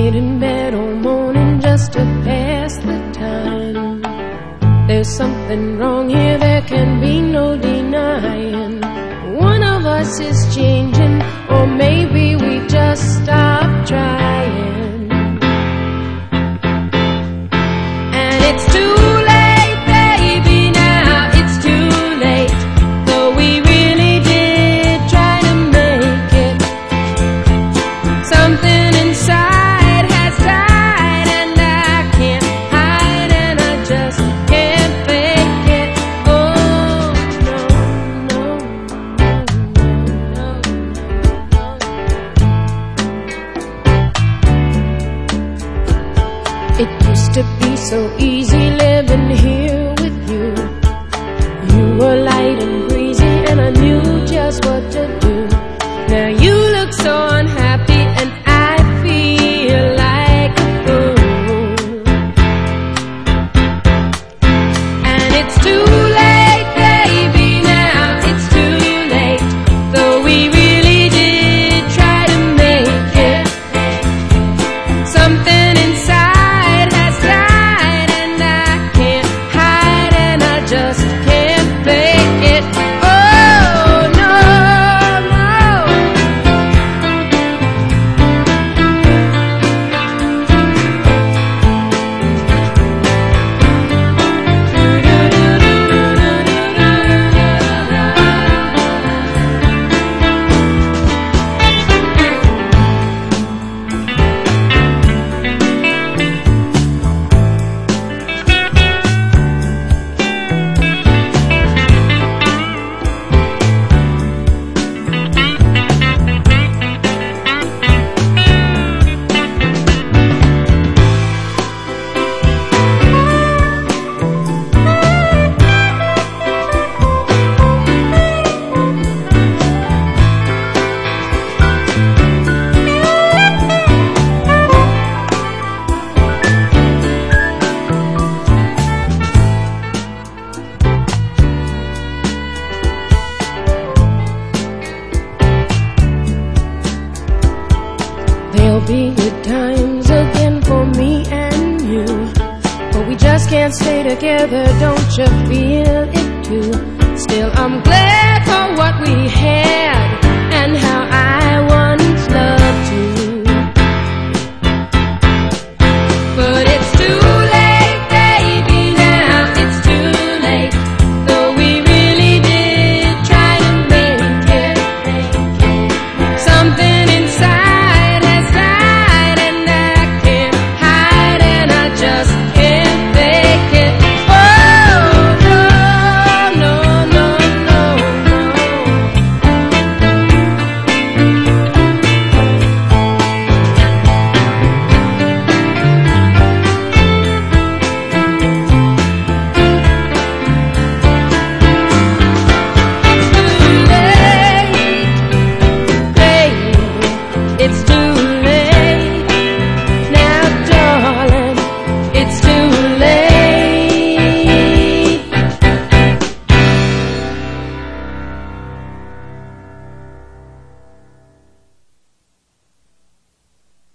laid in bed all morning just to pass the time. There's something wrong here, there can be no denying. One of us is changing, or maybe we just stopped trying. And it's too late, baby, now it's too late. Though we really did try to make it. Something inside has died, and I can't hide, and I just can't fake it. Oh, no, no, no, no, no. It used to be so easy living here with you. You were light and breezy, and I knew just what to do. Now you look so unhappy, and I feel like a fool. And it's too late, baby, now it's too late. Though we really did try to make it. Something inside has died, and I can't hide, and I just can't fake it. Oh, no, no. There'll be good times again for me and you, but we just can't stay together, don't you feel it too? Still, I'm glad for what we had and how